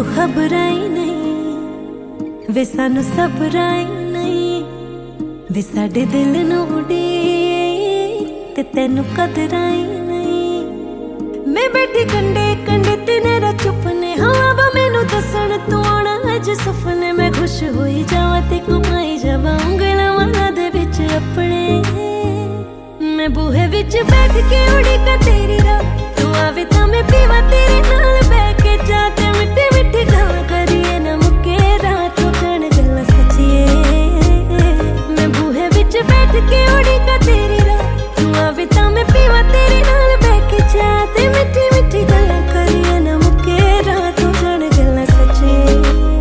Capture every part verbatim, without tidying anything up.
मैनू खबरां ही नहीं वे सानू सबरां ही नहीं वे साडे दिल नू उड़ीक ते तैनू कदरां ही नहीं। मैं बैठी कंडे कंडे तेरे चुपने हवा मैनू दसन तू आना अज सुपने मैं खुश होई जावा ते घुमाई जावा उंगलां वाला दे विच अपने। मैं बूहे विच बैठ के उड़ीका तेरी रात तू आवे तां मैं पीवा तेरे नाल बैठ के जाते मिट्टी मिट्टी गल्लां करिए ना मुक्के रात हो जाण गल्लां सच्चिए। मैं बूहे विच बैठ के उड़ीका तेरी रात तू आवे तां मैं पीवा तेरे नाल बैठ के जाते मिट्टी मिट्टी गल्लां करिए ना मुक्के रात हो जाण गल्लां सच्चिए।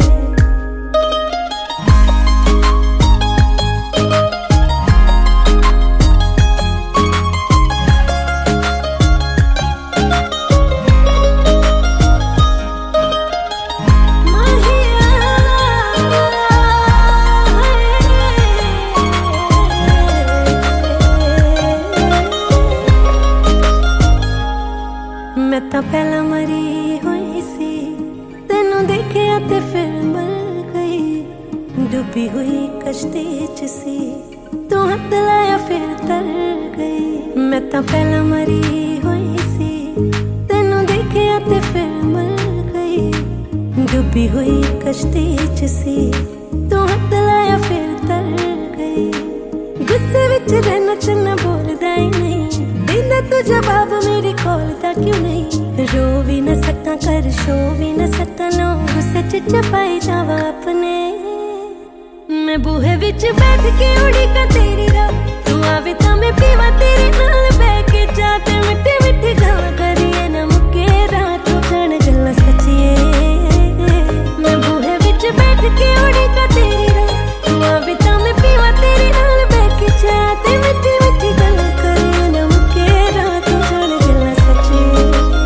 मैं तां पहला मरी हुई सी तेनू देखिया ते फिर मर गई डूबी हुई कश्ती च सी तू हाथ लाया फिर तर गई। मैं तां पहला मरी हुई सी तेनू देखिया ते फिर मर गई डूबी हुई कश्ती च सी तू हाथ लाया फिर तर गई। गुस्से विच रहना चन्ना बोलदा ही नहीं देंदा तू जवाब मेरी कॉल दा क्यों नहीं। रो भी न सका कर शो भी न सका नो गुस्से च चपाई जावा अपने। मैं बूहे विच बैठ के उड़ीका तेरी रात तू आवे तां मैं पीवा तेरे नाल बैठ के जाते मिट्टी मिट्टी गल्लां करिए ना मुक्के रात हो जाण गल्लां सच्चिए। मैं बूहे विच बैठ के उड़ीका तेरी रात तू आवे तां मैं पीवा तेरे नाल बैठ के जाते मिट्टी मिट्टी गल्लां करिए ना मुक्के रात हो जाण गल्लां सच्चिए।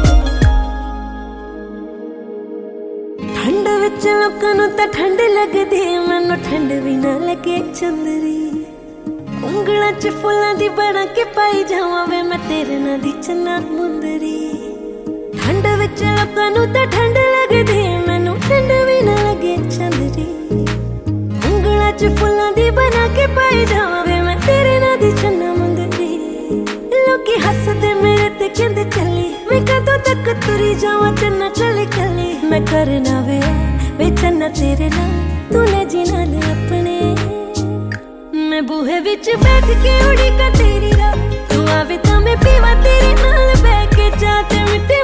ठंड विच लोकां नूं तां ठंड लगदी मैनू ठंड भी ना लगे चंदरी उंगलां च फुल्लां दी बना के पाई जावां वे मैं तेरे नाल दी चन्ना मुंदरी। ठंड विच लोकां नूं तां ठंड लगदी मैनू ठंड भी ना लगे चंदरी उंगलां च फुल्लां दी बना के पाई जावां वे मैं तेरे नाल दी चन्ना मुंदरी। लोकी हसदे मेरे ते कहंदे चली मैं कदों तक तुरी जावां चन्ना कली कली। मैं करना वे वे चन्ना तेरे नाल तू ले जी नाल अपने। मैं बूहे विच बैठ के उड़ीका तेरी रात तू आवे तां मैं पीवा तेरे नाल बैठ के जाते मिट्टी